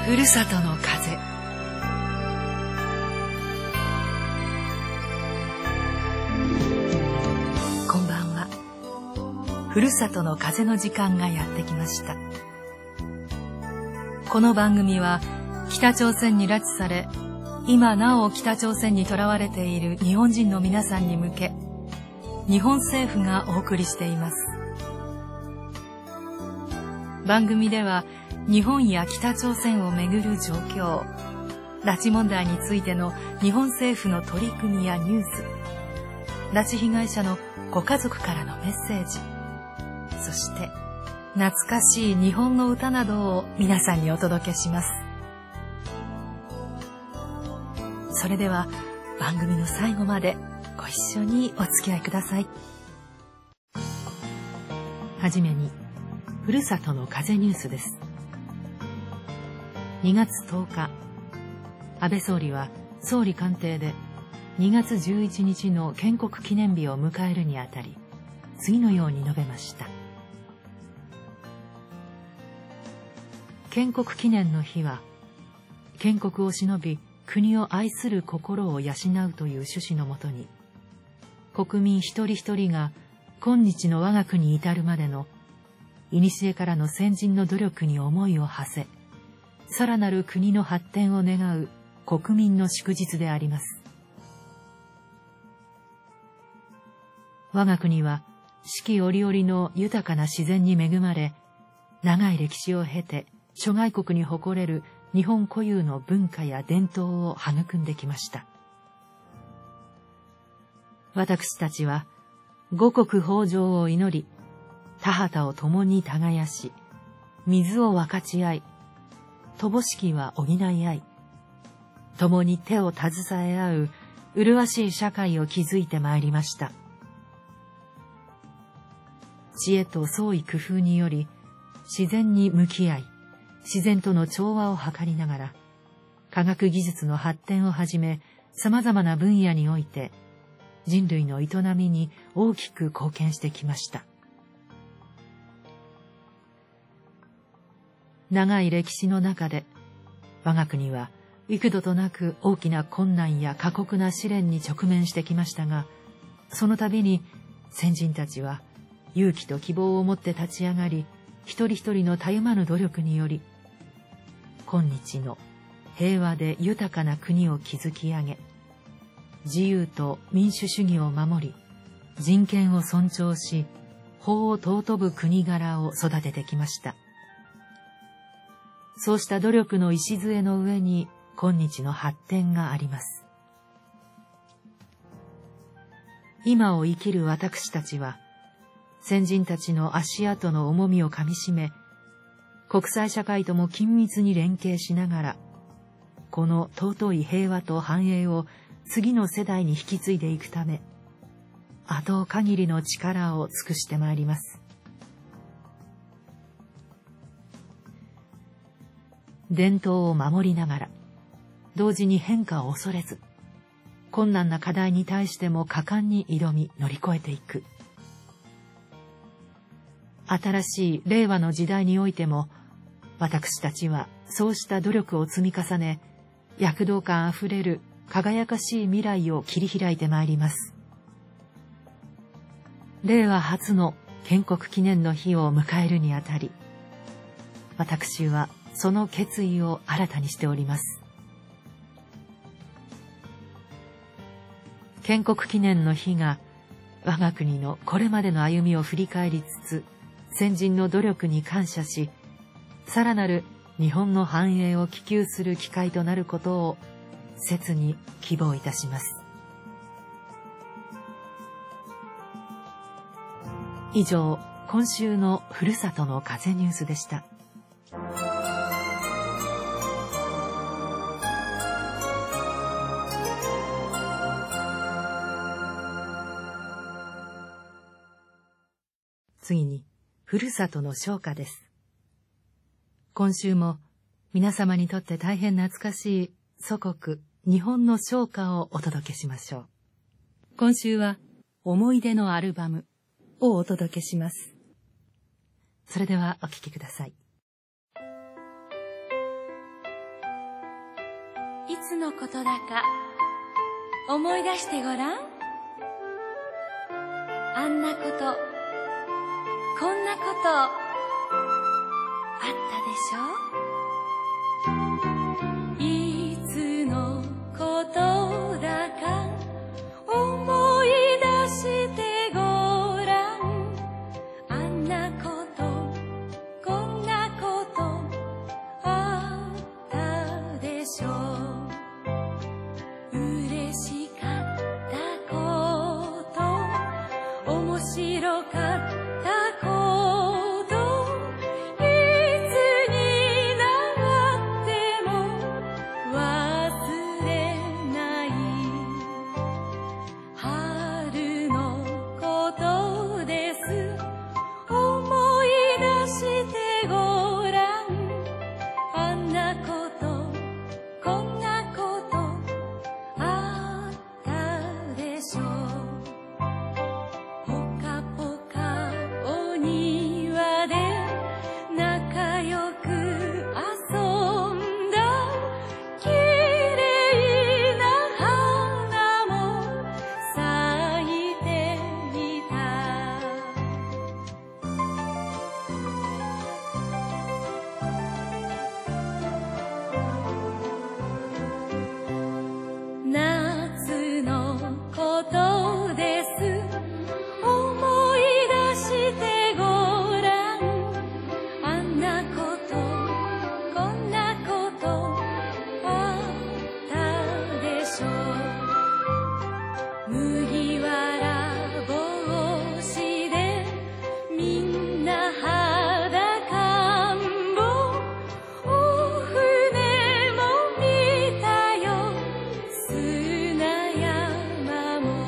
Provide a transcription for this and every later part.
ふるさとの風。こんばんは。ふるさとの風の時間がやってきました。この番組は北朝鮮に拉致され、今なお北朝鮮に囚われている日本人の皆さんに向け、日本政府がお送りしています。番組では日本や北朝鮮をめぐる状況、拉致問題についての日本政府の取り組みやニュース、拉致被害者のご家族からのメッセージ、そして懐かしい日本の歌などを皆さんにお届けします。それでは番組の最後までご一緒にお付き合いください。はじめにふるさとの風ニュースです。2月10日、安倍総理は総理官邸で2月11日の建国記念日を迎えるにあたり、次のように述べました。建国記念の日は、建国を偲び国を愛する心を養うという趣旨のもとに、国民一人一人が今日の我が国に至るまでの古からの先人の努力に思いを馳せ、さらなる国の発展を願う国民の祝日であります。我が国は四季折々の豊かな自然に恵まれ、長い歴史を経て諸外国に誇れる日本固有の文化や伝統を育んできました。私たちは五穀豊穣を祈り、田畑を共に耕し、水を分かち合い、乏しきは補い合い、共に手を携え合う麗しい社会を築いてまいりました。知恵と創意工夫により、自然に向き合い、自然との調和を図りながら、科学技術の発展をはじめ、様々な分野において、人類の営みに大きく貢献してきました。長い歴史の中で、我が国は幾度となく大きな困難や過酷な試練に直面してきましたが、その度に先人たちは勇気と希望を持って立ち上がり、一人一人のたゆまぬ努力により、今日の平和で豊かな国を築き上げ、自由と民主主義を守り、人権を尊重し、法を尊ぶ国柄を育ててきました。そうした努力の礎の上に今日の発展があります。今を生きる私たちは、先人たちの足跡の重みをかみしめ、国際社会とも緊密に連携しながら、この尊い平和と繁栄を次の世代に引き継いでいくため、後限りの力を尽くしてまいります。伝統を守りながら、同時に変化を恐れず、困難な課題に対しても果敢に挑み乗り越えていく。新しい令和の時代においても、私たちはそうした努力を積み重ね、躍動感あふれる輝かしい未来を切り開いてまいります。令和初の建国記念の日を迎えるにあたり、私はその決意を新たにしております。建国記念の日が我が国のこれまでの歩みを振り返りつつ、先人の努力に感謝し、さらなる日本の繁栄を希求する機会となることを切に希望いたします。以上、今週のふるさとの風ニュースでした。次に、ふるさとの唱歌です。今週も皆様にとって大変懐かしい祖国、日本の唱歌をお届けしましょう。今週は、思い出のアルバムをお届けします。それではお聴きください。 いつのことだか思い出してごらん。あんなこと、こんなことあったでしょ。いつのことだか思い出してごらん。あんなことこんなことあったでしょう。嬉しかったこと面白かったこといつになっても忘れない。春のことです思い出してごらん。あんなことこんなことあったでしょう。ぽかぽかお庭で仲良く遊んだ。きれいな花も咲いていた。夏のことです思い出してごらん。あんなことこんなことあったでしょう。麦わら帽子でみんな裸んぼ。お船も見たよ砂山も。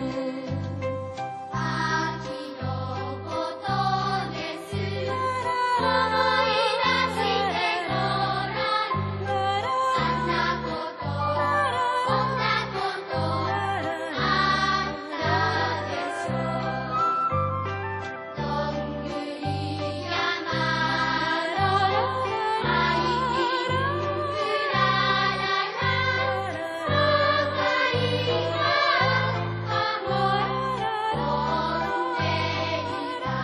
秋のことです思い出してごらん。あんなことこんなことあったでしょう。どんぐり山のあいにうららら赤い葉も飛んでいた。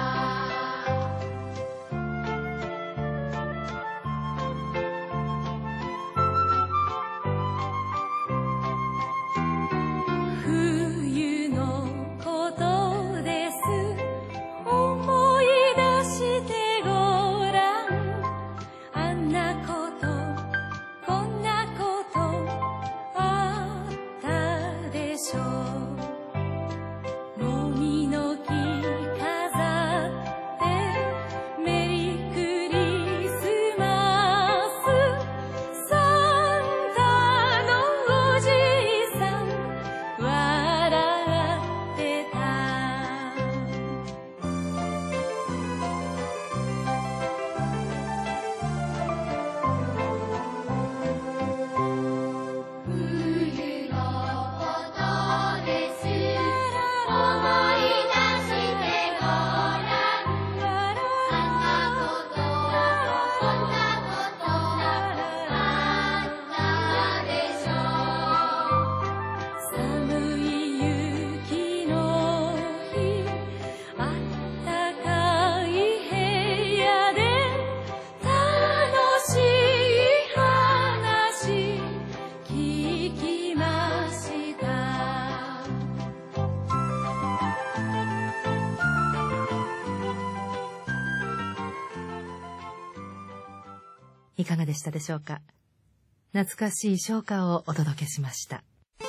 冬のことです思い出してごらん。あんなことこんなことあったでしょう。もみの木飾ってメリークリスマス。サンタのおじいさん笑ってた。冬のことです思い出してごらん。あんなことこんなことあったでしょう。寒い雪の日あったかい部屋で楽しい話聞きました。 いかがでしたでしょうか。懐かしい唱歌をお届けしました。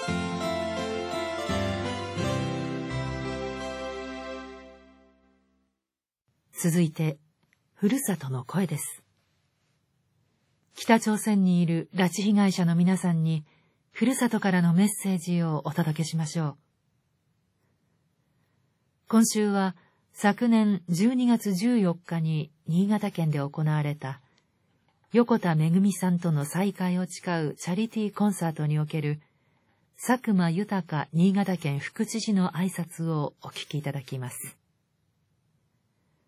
続いて、ふるさとの声です。北朝鮮にいる拉致被害者の皆さんに、ふるさとからのメッセージをお届けしましょう。今週は、昨年12月14日に新潟県で行われた、横田めぐみさんとの再会を誓うチャリティーコンサートにおける佐久間豊新潟県副知事の挨拶をお聞きいただきます。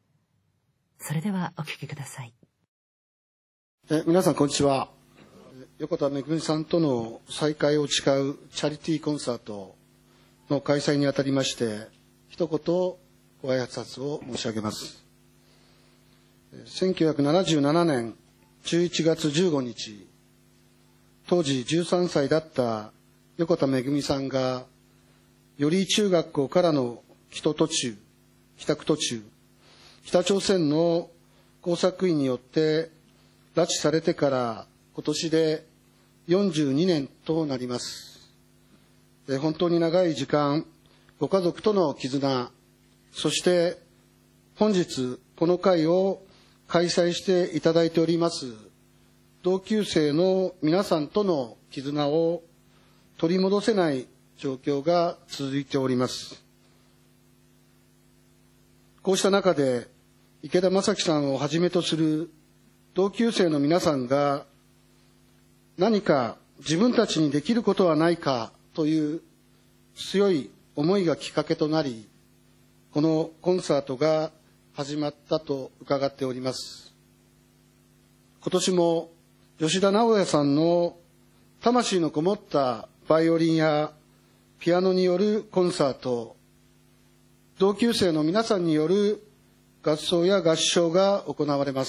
それではお聞きください。 皆さんこんにちは。 横田めぐみさんとの再会を誓うチャリティーコンサートの開催にあたりまして、一言ご挨拶を申し上げます。1977年11月15日、当時13歳だった横田めぐみさんが、寄居中学校からの帰宅途中、北朝鮮の工作員によって拉致されてから今年で42年となります。本当に長い時間、ご家族との絆、そして本日この会を開催していただいております同級生の皆さんとの絆を取り戻せない状況が続いております。こうした中で池田正樹さんをはじめとする同級生の皆さんが、何か自分たちにできることはないかという強い思いがきっかけとなり、このコンサートが始まったと伺っております。今年も吉田直也さんの魂のこもったバイオリンやピアノによるコンサート、同級生の皆さんによる合奏や合唱が行われます。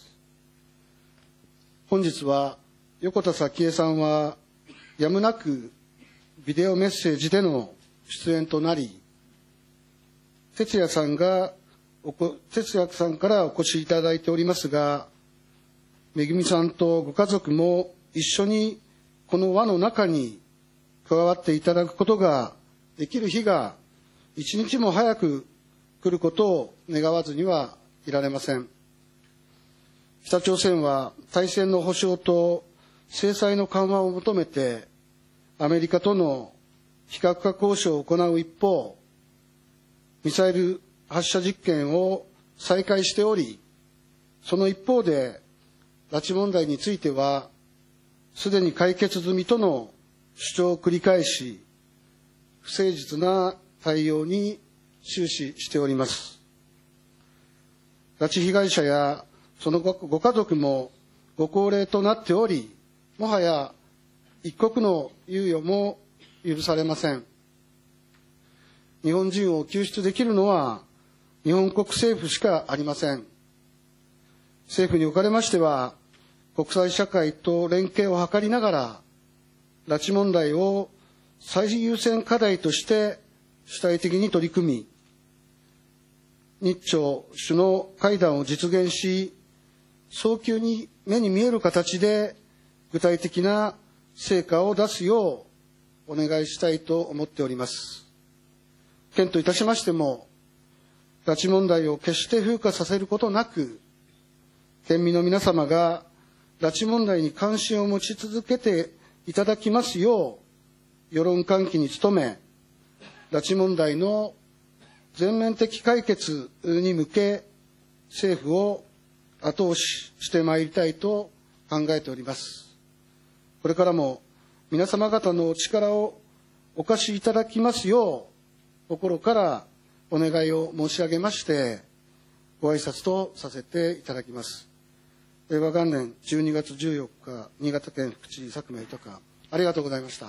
本日は横田早紀江さんはやむなくビデオメッセージでの出演となり、哲也さんからお越しいただいておりますが、めぐみさんとご家族も一緒にこの輪の中に加わっていただくことができる日が一日も早く来ることを願わずにはいられません。北朝鮮は対戦の保障と制裁の緩和を求めてアメリカとの非核化交渉を行う一方、ミサイル発射実験を再開しており、その一方で拉致問題についてはすでに解決済みとの主張を繰り返し、不誠実な対応に終始しております。拉致被害者やそのご家族もご高齢となっており、もはや一刻の猶予も許されません。日本人を救出できるのは日本国政府しかありません。政府におかれましては、国際社会と連携を図りながら、拉致問題を最優先課題として主体的に取り組み、日朝首脳会談を実現し、早急に目に見える形で具体的な成果を出すようお願いしたいと思っております。県といたしましても、拉致問題を決して風化させることなく、県民の皆様が拉致問題に関心を持ち続けていただきますよう、世論喚起に努め、拉致問題の全面的解決に向け、政府を後押ししてまいりたいと考えております。これからも皆様方のお力をお貸しいただきますよう、心からお願いを申し上げまして、ご挨拶とさせていただきます。令和元年12月14日、新潟県福知佐久間豊、ありがとうございました。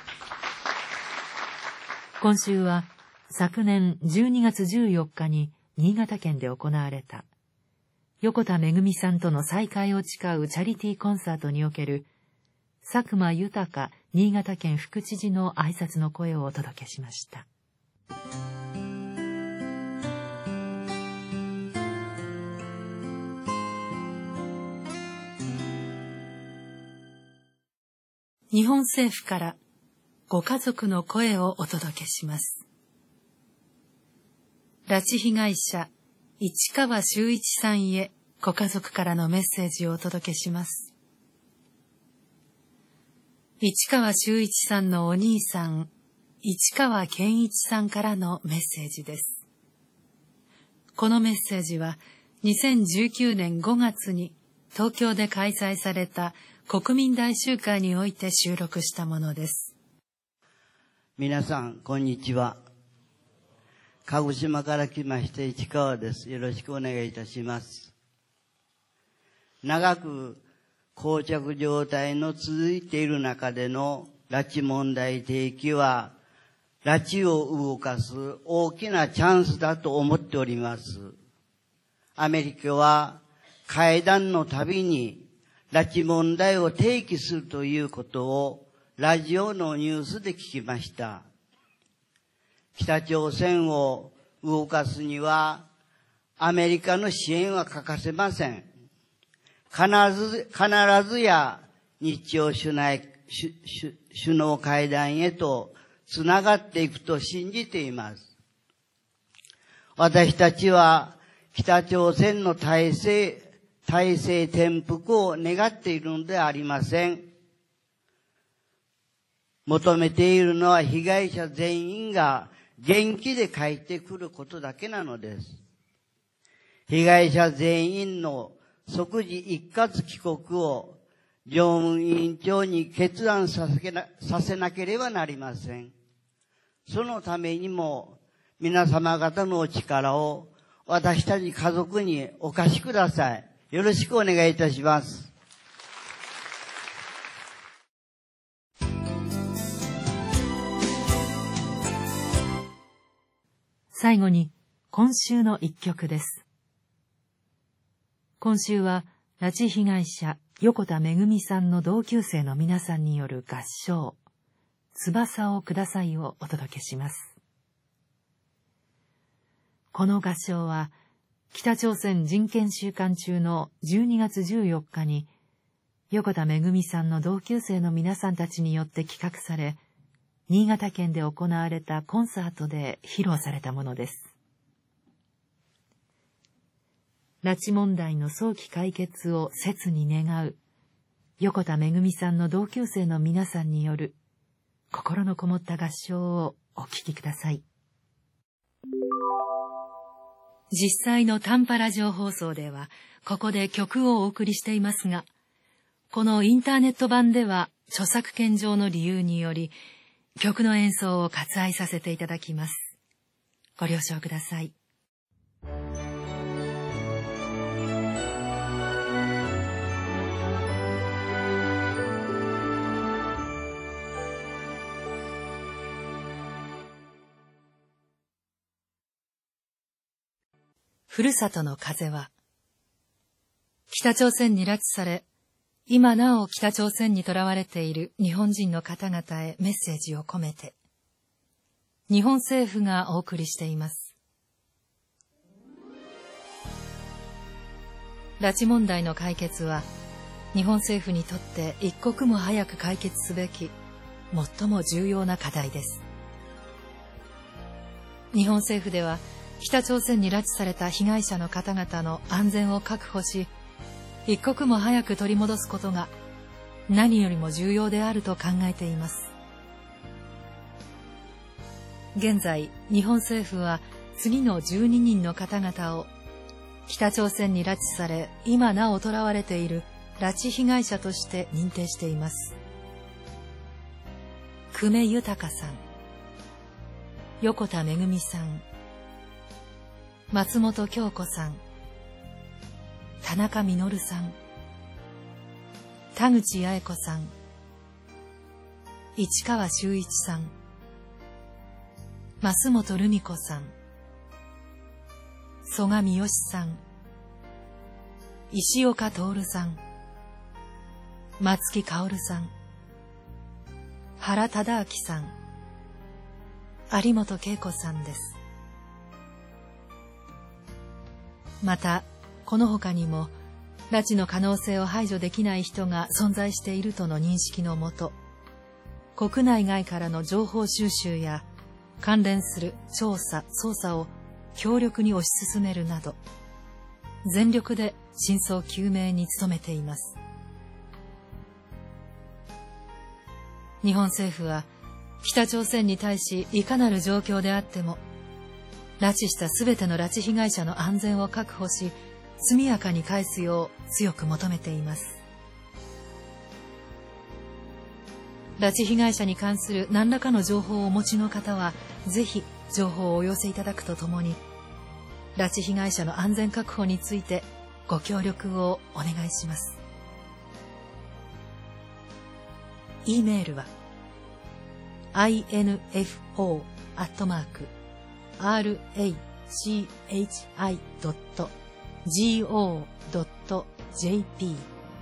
今週は昨年12月14日に新潟県で行われた横田めぐみさんとの再会を誓うチャリティーコンサートにおける佐久間豊新潟県副知事の挨拶の声をお届けしました。日本政府からご家族の声をお届けします。拉致被害者市川修一さんへご家族からのメッセージをお届けします。市川修一さんのお兄さん、市川健一さんからのメッセージです。このメッセージは2019年5月に東京で開催された国民大集会において収録したものです。 皆さん、こんにちは。鹿児島から来まして市川です。よろしくお願いいたします。長く膠着状態の続いている中での拉致問題提起は、拉致を動かす大きなチャンスだと思っております。アメリカは会談のたびに拉致問題を提起するということをラジオのニュースで聞きました。北朝鮮を動かすにはアメリカの支援は欠かせません。必ずや日朝首脳会談へとつながっていくと信じています。私たちは北朝鮮の体制転覆を願っているのではありません。求めているのは被害者全員が元気で帰ってくることだけなのです。被害者全員の即時一括帰国を常務委員長に決断させなければなりません。そのためにも皆様方のお力を私たち家族にお貸しください。よろしくお願いいたします。 最後に今週の一曲です。今週は拉致被害者横田めぐみさんの同級生の皆さんによる合唱翼をくださいをお届けします。この合唱は北朝鮮人権週間中の12月14日に横田めぐみさんの同級生の皆さんたちによって企画され、新潟県で行われたコンサートで披露されたものです。拉致問題の早期解決を切に願う横田めぐみさんの同級生の皆さんによる心のこもった合唱をお聴きください。実際の短波ラジオ放送ではここで曲をお送りしていますが、このインターネット版では著作権上の理由により曲の演奏を割愛させていただきます。ご了承ください。ふるさとの風は、北朝鮮に拉致され、今なお北朝鮮に囚われている日本人の方々へメッセージを込めて、日本政府がお送りしています。拉致問題の解決は、日本政府にとって一刻も早く解決すべき、最も重要な課題です。日本政府では、北朝鮮に拉致された被害者の方々の安全を確保し、一刻も早く取り戻すことが何よりも重要であると考えています。現在、日本政府は次の12人の方々を北朝鮮に拉致され、今なお囚われている拉致被害者として認定しています。久米豊さん、横田めぐみさん、松本京子さん、田中実さん、田口八重子さん、市川修一さん、増本留美子さん、曽我三好さん、石岡徹さん、松木薫さん、原忠明さん、有本恵子さんです。また、この他にも、拉致の可能性を排除できない人が存在しているとの認識のもと、国内外からの情報収集や関連する調査・捜査を強力に推し進めるなど、全力で真相究明に努めています。日本政府は、北朝鮮に対しいかなる状況であっても、拉致したすべての拉致被害者の安全を確保し、速やかに返すよう強く求めています。拉致被害者に関する何らかの情報をお持ちの方は、ぜひ情報をお寄せいただくとともに、拉致被害者の安全確保についてご協力をお願いします。 E メールは info@rachi.go.jp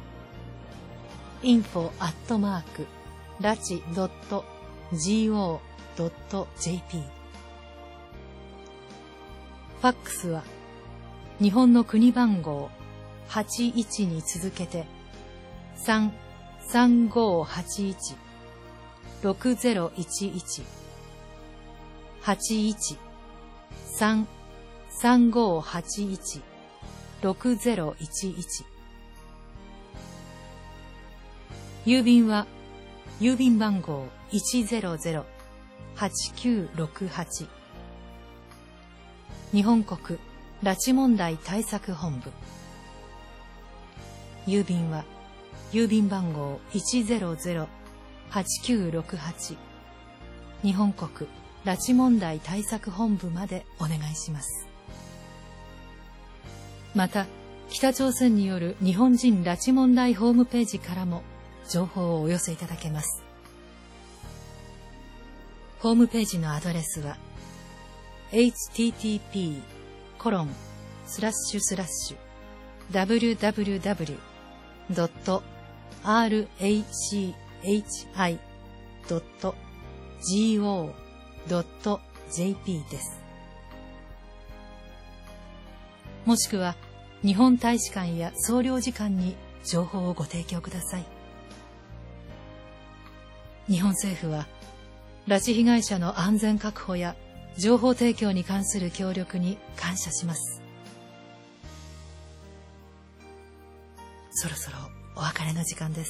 info@rachi.go.jp ファックスは日本の国番号81に続けて33581-6011 81-33581-6011郵便は郵便番号100-8968日本国拉致問題対策本部郵便は郵便番号100-8968日本国拉致問題対策本部までお願いします。また北朝鮮による日本人拉致問題ホームページからも情報をお寄せいただけます。ホームページのアドレスは http://www.rachi.go.jp です。もしくは日本大使館や総領事館に情報をご提供ください。日本政府は拉致被害者の安全確保や情報提供に関する協力に感謝します。そろそろお別れの時間です。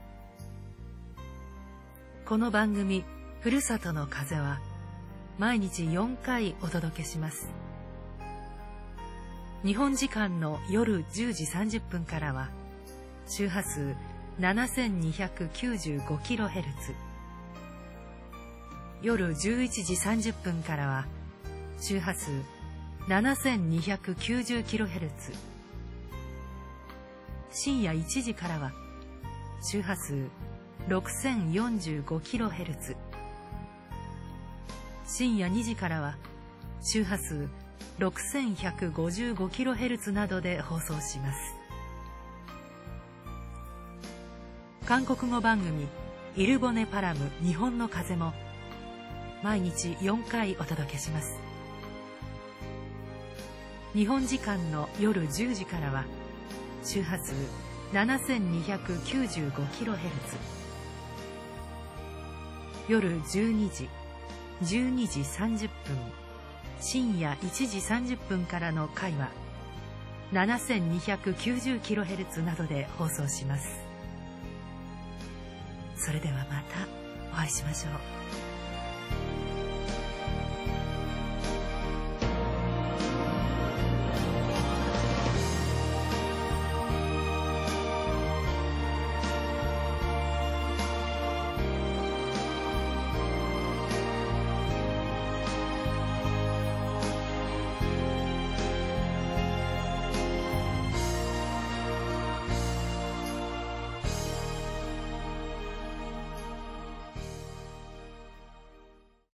この番組ふるさとの風は毎日4回お届けします。日本時間の夜10時30分からは周波数 7295kHz、夜11時30分からは周波数 7290kHz、深夜1時からは周波数 6045kHz、深夜2時からは周波数 6155kHz などで放送します。韓国語番組イルボネパラム日本の風も毎日4回お届けします。日本時間の夜10時からは周波数 7295kHz、夜12時、12時30分、深夜1時30分からの回は 7290kHz などで放送します。それではまたお会いしましょう。